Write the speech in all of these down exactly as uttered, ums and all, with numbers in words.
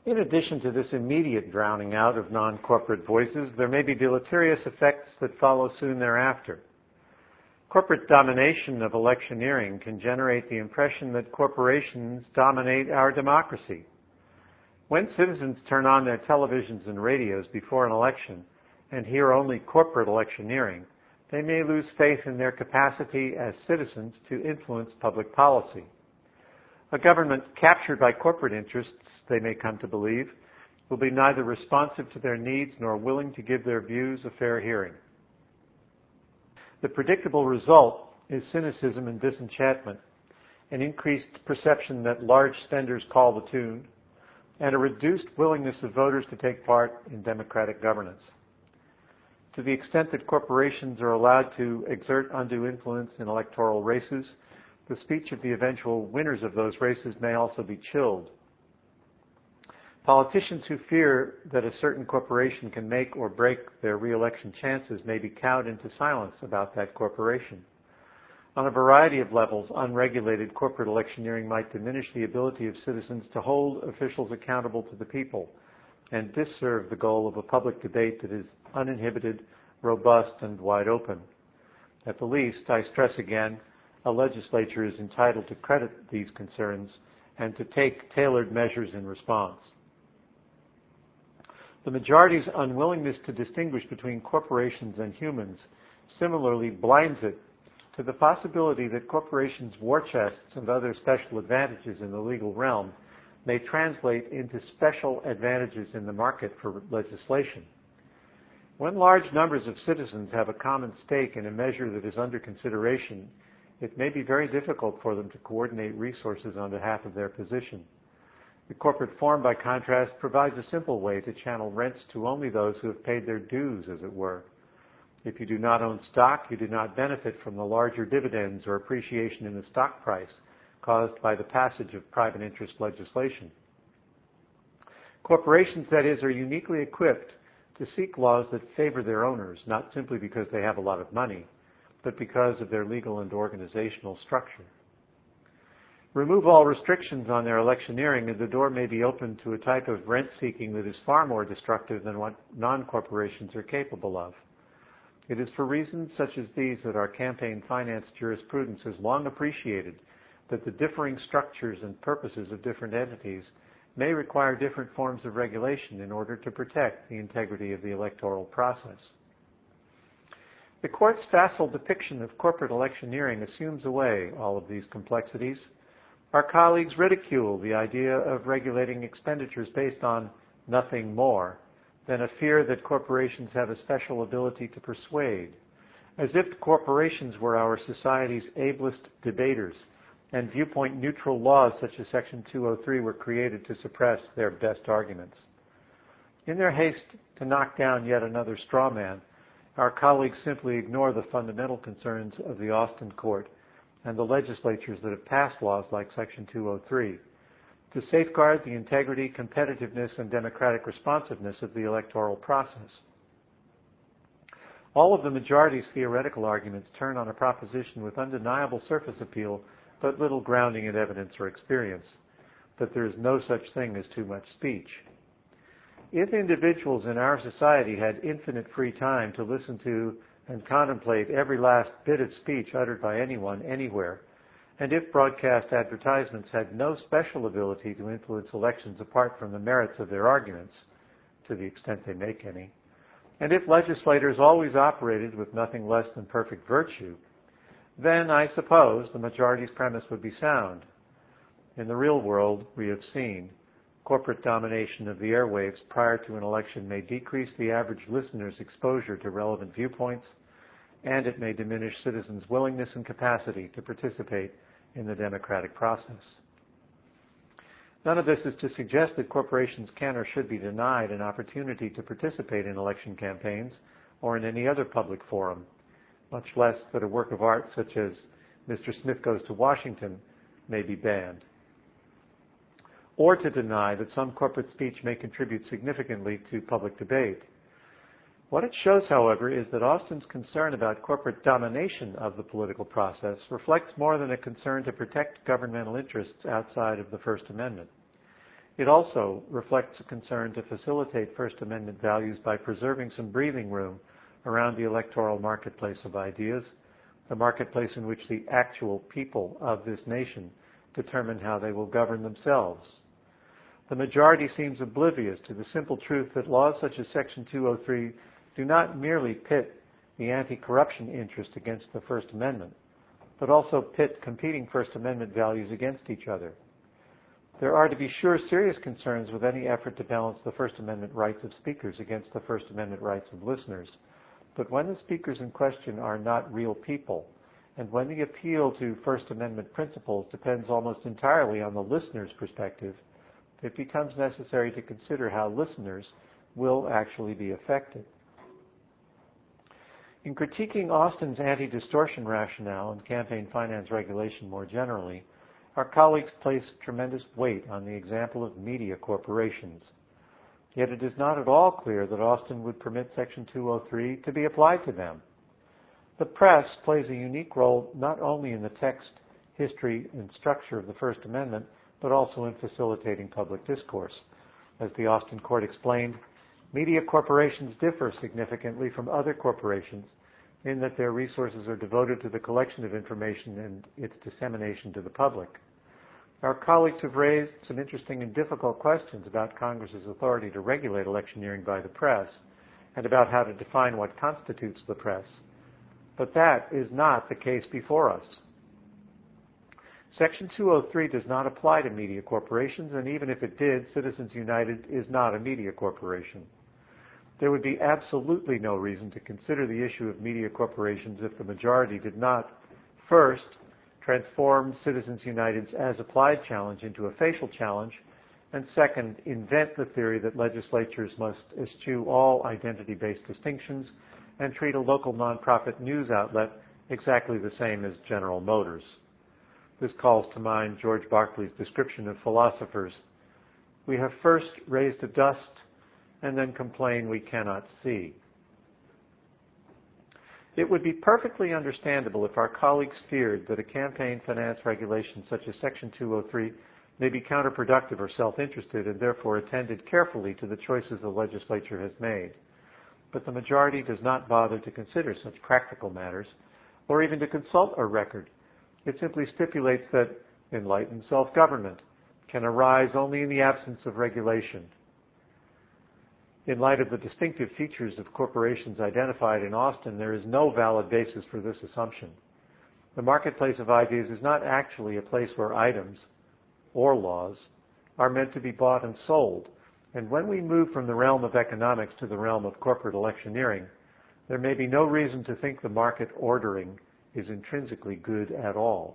In addition to this immediate drowning out of non-corporate voices, there may be deleterious effects that follow soon thereafter. Corporate domination of electioneering can generate the impression that corporations dominate our democracy. When citizens turn on their televisions and radios before an election and hear only corporate electioneering, they may lose faith in their capacity as citizens to influence public policy. A government captured by corporate interests, they may come to believe, will be neither responsive to their needs nor willing to give their views a fair hearing. The predictable result is cynicism and disenchantment, an increased perception that large spenders call the tune, and a reduced willingness of voters to take part in democratic governance. To the extent that corporations are allowed to exert undue influence in electoral races, the speech of the eventual winners of those races may also be chilled. Politicians who fear that a certain corporation can make or break their re-election chances may be cowed into silence about that corporation. On a variety of levels, unregulated corporate electioneering might diminish the ability of citizens to hold officials accountable to the people and disserve the goal of a public debate that is uninhibited, robust, and wide open. At the least, I stress again, a legislature is entitled to credit these concerns and to take tailored measures in response. The majority's unwillingness to distinguish between corporations and humans similarly blinds it to the possibility that corporations' war chests and other special advantages in the legal realm may translate into special advantages in the market for legislation. When large numbers of citizens have a common stake in a measure that is under consideration, it may be very difficult for them to coordinate resources on behalf of their position. The corporate form, by contrast, provides a simple way to channel rents to only those who have paid their dues, as it were. If you do not own stock, you do not benefit from the larger dividends or appreciation in the stock price caused by the passage of private interest legislation. Corporations, that is, are uniquely equipped to seek laws that favor their owners, not simply because they have a lot of money, but because of their legal and organizational structure. Remove all restrictions on their electioneering, and the door may be open to a type of rent-seeking that is far more destructive than what non-corporations are capable of. It is for reasons such as these that our campaign finance jurisprudence has long appreciated that the differing structures and purposes of different entities may require different forms of regulation in order to protect the integrity of the electoral process. The court's facile depiction of corporate electioneering assumes away all of these complexities. Our colleagues ridicule the idea of regulating expenditures based on nothing more than a fear that corporations have a special ability to persuade, as if corporations were our society's ablest debaters and viewpoint-neutral laws such as Section two oh three were created to suppress their best arguments. In their haste to knock down yet another straw man, our colleagues simply ignore the fundamental concerns of the Austin Court and the legislatures that have passed laws like Section two oh three to safeguard the integrity, competitiveness, and democratic responsiveness of the electoral process. All of the majority's theoretical arguments turn on a proposition with undeniable surface appeal but little grounding in evidence or experience, that there is no such thing as too much speech. If individuals in our society had infinite free time to listen to and contemplate every last bit of speech uttered by anyone, anywhere, and if broadcast advertisements had no special ability to influence elections apart from the merits of their arguments, to the extent they make any, and if legislators always operated with nothing less than perfect virtue, then I suppose the majority's premise would be sound. In the real world, we have seen corporate domination of the airwaves prior to an election may decrease the average listener's exposure to relevant viewpoints, and it may diminish citizens' willingness and capacity to participate in the democratic process. None of this is to suggest that corporations can or should be denied an opportunity to participate in election campaigns or in any other public forum, much less that a work of art such as Mister Smith Goes to Washington may be banned, or to deny that some corporate speech may contribute significantly to public debate. What it shows, however, is that Austin's concern about corporate domination of the political process reflects more than a concern to protect governmental interests outside of the First Amendment. It also reflects a concern to facilitate First Amendment values by preserving some breathing room around the electoral marketplace of ideas, the marketplace in which the actual people of this nation determine how they will govern themselves. The majority seems oblivious to the simple truth that laws such as Section two oh three do not merely pit the anti-corruption interest against the First Amendment, but also pit competing First Amendment values against each other. There are, to be sure, serious concerns with any effort to balance the First Amendment rights of speakers against the First Amendment rights of listeners. But when the speakers in question are not real people, and when the appeal to First Amendment principles depends almost entirely on the listener's perspective, it becomes necessary to consider how listeners will actually be affected. In critiquing Austin's anti-distortion rationale and campaign finance regulation more generally, our colleagues place tremendous weight on the example of media corporations. Yet it is not at all clear that Austin would permit Section two oh three to be applied to them. The press plays a unique role not only in the text, history, and structure of the First Amendment, but also in facilitating public discourse. As the Austin court explained, media corporations differ significantly from other corporations in that their resources are devoted to the collection of information and its dissemination to the public. Our colleagues have raised some interesting and difficult questions about Congress's authority to regulate electioneering by the press and about how to define what constitutes the press. But that is not the case before us. Section two oh three does not apply to media corporations, and even if it did, Citizens United is not a media corporation. There would be absolutely no reason to consider the issue of media corporations if the majority did not, first, transform Citizens United's as-applied challenge into a facial challenge, and second, invent the theory that legislatures must eschew all identity-based distinctions and treat a local nonprofit news outlet exactly the same as General Motors. This calls to mind George Berkeley's description of philosophers. We have first raised a dust and then complain we cannot see. It would be perfectly understandable if our colleagues feared that a campaign finance regulation such as Section two oh three may be counterproductive or self-interested and therefore attended carefully to the choices the legislature has made. But the majority does not bother to consider such practical matters or even to consult a record. It simply stipulates that enlightened self-government can arise only in the absence of regulation. In light of the distinctive features of corporations identified in Austin, there is no valid basis for this assumption. The marketplace of ideas is not actually a place where items or laws are meant to be bought and sold. And when we move from the realm of economics to the realm of corporate electioneering, there may be no reason to think the market ordering is intrinsically good at all.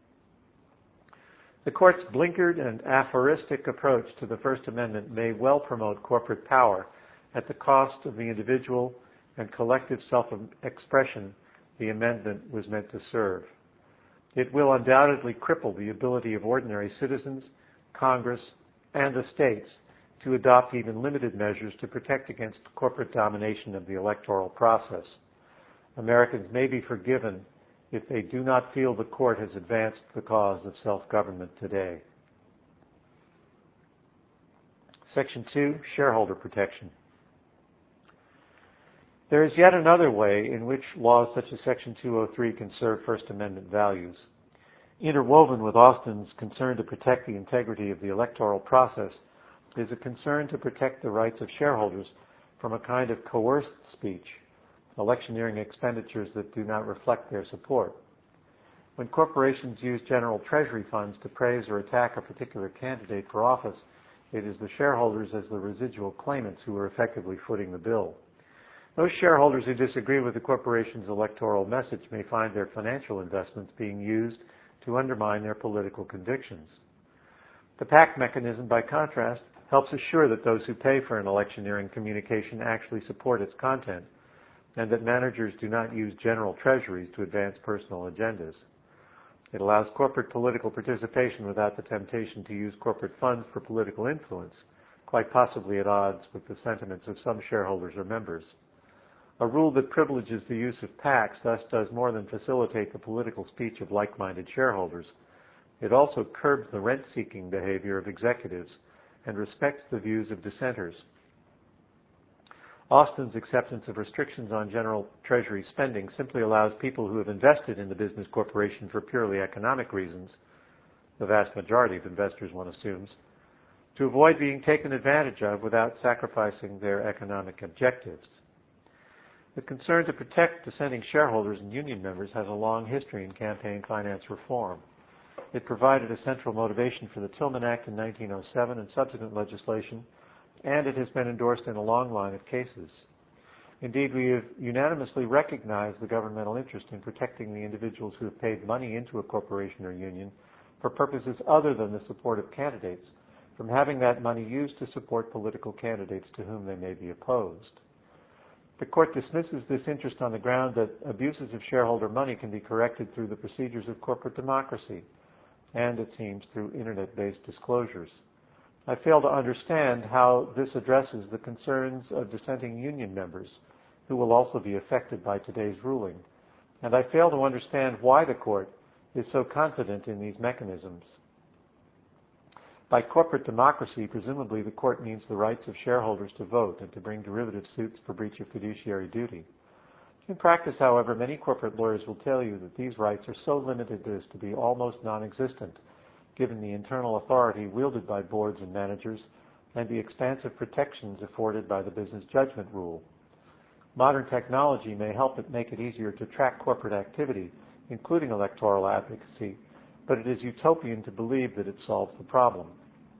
The Court's blinkered and aphoristic approach to the First Amendment may well promote corporate power at the cost of the individual and collective self-expression the amendment was meant to serve. It will undoubtedly cripple the ability of ordinary citizens, Congress, and the states to adopt even limited measures to protect against corporate domination of the electoral process. Americans may be forgiven if they do not feel the court has advanced the cause of self-government today. Section two, shareholder protection. There is yet another way in which laws such as Section two oh three can serve First Amendment values. Interwoven with Austin's concern to protect the integrity of the electoral process is a concern to protect the rights of shareholders from a kind of coerced speech, electioneering expenditures that do not reflect their support. When corporations use general treasury funds to praise or attack a particular candidate for office, it is the shareholders as the residual claimants who are effectively footing the bill. Those shareholders who disagree with the corporation's electoral message may find their financial investments being used to undermine their political convictions. The PAC mechanism, by contrast, helps assure that those who pay for an electioneering communication actually support its content, and that managers do not use general treasuries to advance personal agendas. It allows corporate political participation without the temptation to use corporate funds for political influence, quite possibly at odds with the sentiments of some shareholders or members. A rule that privileges the use of PACs thus does more than facilitate the political speech of like-minded shareholders. It also curbs the rent-seeking behavior of executives and respects the views of dissenters. Austin's acceptance of restrictions on general Treasury spending simply allows people who have invested in the business corporation for purely economic reasons, the vast majority of investors, one assumes, to avoid being taken advantage of without sacrificing their economic objectives. The concern to protect dissenting shareholders and union members has a long history in campaign finance reform. It provided a central motivation for the Tillman Act in nineteen oh seven and subsequent legislation, and it has been endorsed in a long line of cases. Indeed, we have unanimously recognized the governmental interest in protecting the individuals who have paid money into a corporation or union for purposes other than the support of candidates from having that money used to support political candidates to whom they may be opposed. The Court dismisses this interest on the ground that abuses of shareholder money can be corrected through the procedures of corporate democracy and, it seems, through Internet-based disclosures. I fail to understand how this addresses the concerns of dissenting union members who will also be affected by today's ruling, and I fail to understand why the Court is so confident in these mechanisms. By corporate democracy, presumably the Court means the rights of shareholders to vote and to bring derivative suits for breach of fiduciary duty. In practice, however, many corporate lawyers will tell you that these rights are so limited as to be almost non-existent, given the internal authority wielded by boards and managers and the expansive protections afforded by the business judgment rule. Modern technology may help it make it easier to track corporate activity, including electoral advocacy, but it is utopian to believe that it solves the problem.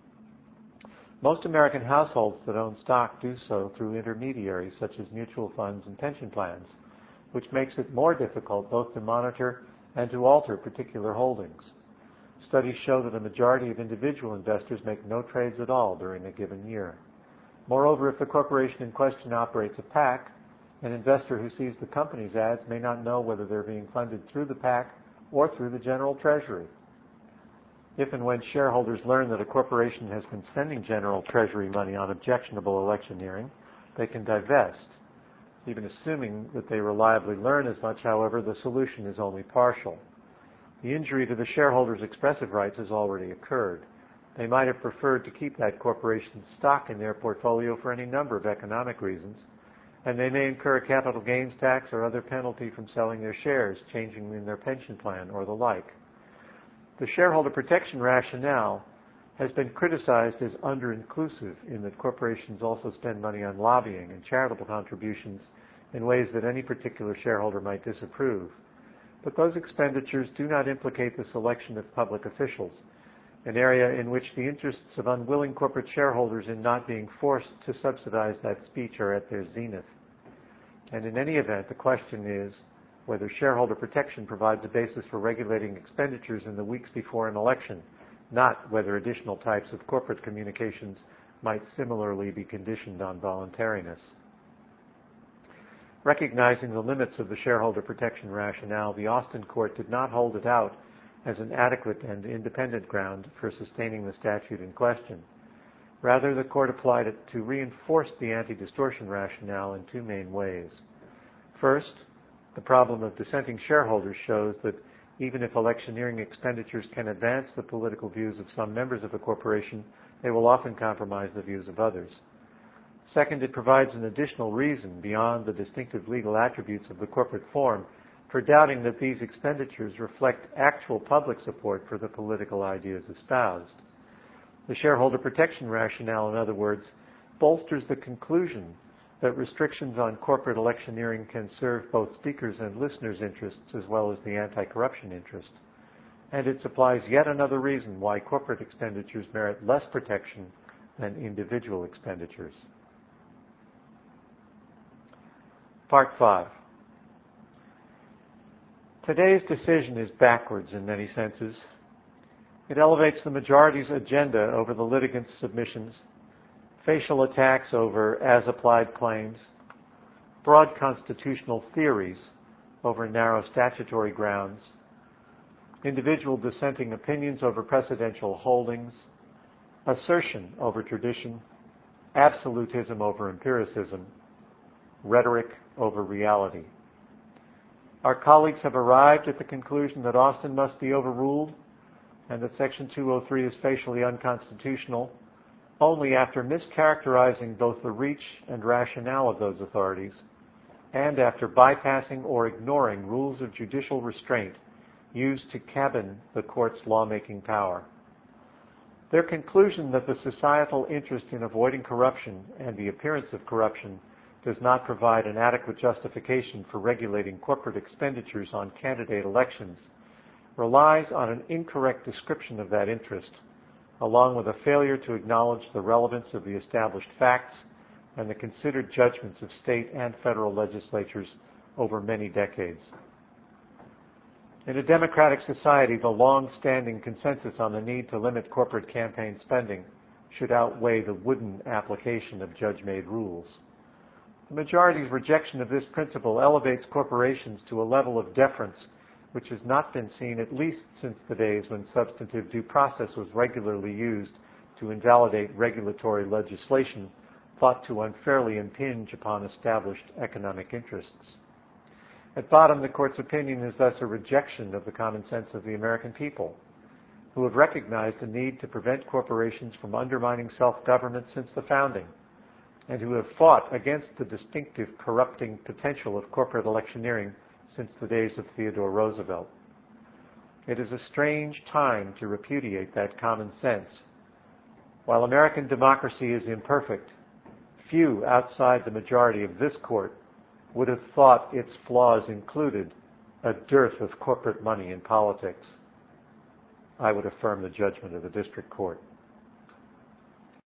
Most American households that own stock do so through intermediaries such as mutual funds and pension plans, which makes it more difficult both to monitor and to alter particular holdings. Studies show that a majority of individual investors make no trades at all during a given year. Moreover, if the corporation in question operates a PAC, an investor who sees the company's ads may not know whether they're being funded through the PAC or through the general treasury. If and when shareholders learn that a corporation has been spending general treasury money on objectionable electioneering, they can divest. Even assuming that they reliably learn as much, however, the solution is only partial. The injury to the shareholders' expressive rights has already occurred. They might have preferred to keep that corporation's stock in their portfolio for any number of economic reasons, and they may incur a capital gains tax or other penalty from selling their shares, changing in their pension plan, or the like. The shareholder protection rationale has been criticized as under-inclusive in that corporations also spend money on lobbying and charitable contributions in ways that any particular shareholder might disapprove. But those expenditures do not implicate the selection of public officials, an area in which the interests of unwilling corporate shareholders in not being forced to subsidize that speech are at their zenith. And in any event, the question is whether shareholder protection provides a basis for regulating expenditures in the weeks before an election, not whether additional types of corporate communications might similarly be conditioned on voluntariness. Recognizing the limits of the shareholder protection rationale, the Austin Court did not hold it out as an adequate and independent ground for sustaining the statute in question. Rather, the Court applied it to reinforce the anti-distortion rationale in two main ways. First, the problem of dissenting shareholders shows that even if electioneering expenditures can advance the political views of some members of a corporation, they will often compromise the views of others. Second, it provides an additional reason beyond the distinctive legal attributes of the corporate form for doubting that these expenditures reflect actual public support for the political ideas espoused. The shareholder protection rationale, in other words, bolsters the conclusion that restrictions on corporate electioneering can serve both speakers' and listeners' interests as well as the anti-corruption interest. And it supplies yet another reason why corporate expenditures merit less protection than individual expenditures. Part five. Today's decision is backwards in many senses. It elevates the majority's agenda over the litigants' submissions, facial attacks over as-applied claims, broad constitutional theories over narrow statutory grounds, individual dissenting opinions over precedential holdings, assertion over tradition, absolutism over empiricism, rhetoric over reality. Our colleagues have arrived at the conclusion that Austin must be overruled and that Section two oh three is facially unconstitutional, only after mischaracterizing both the reach and rationale of those authorities, and after bypassing or ignoring rules of judicial restraint used to cabin the court's lawmaking power. Their conclusion that the societal interest in avoiding corruption and the appearance of corruption does not provide an adequate justification for regulating corporate expenditures on candidate elections relies on an incorrect description of that interest, along with a failure to acknowledge the relevance of the established facts and the considered judgments of state and federal legislatures over many decades. In a democratic society, the long-standing consensus on the need to limit corporate campaign spending should outweigh the wooden application of judge-made rules. The majority's rejection of this principle elevates corporations to a level of deference which has not been seen at least since the days when substantive due process was regularly used to invalidate regulatory legislation thought to unfairly impinge upon established economic interests. At bottom, the Court's opinion is thus a rejection of the common sense of the American people, who have recognized the need to prevent corporations from undermining self-government since the founding, and who have fought against the distinctive corrupting potential of corporate electioneering since the days of Theodore Roosevelt. It is a strange time to repudiate that common sense. While American democracy is imperfect, few outside the majority of this Court would have thought its flaws included a dearth of corporate money in politics. I would affirm the judgment of the District Court.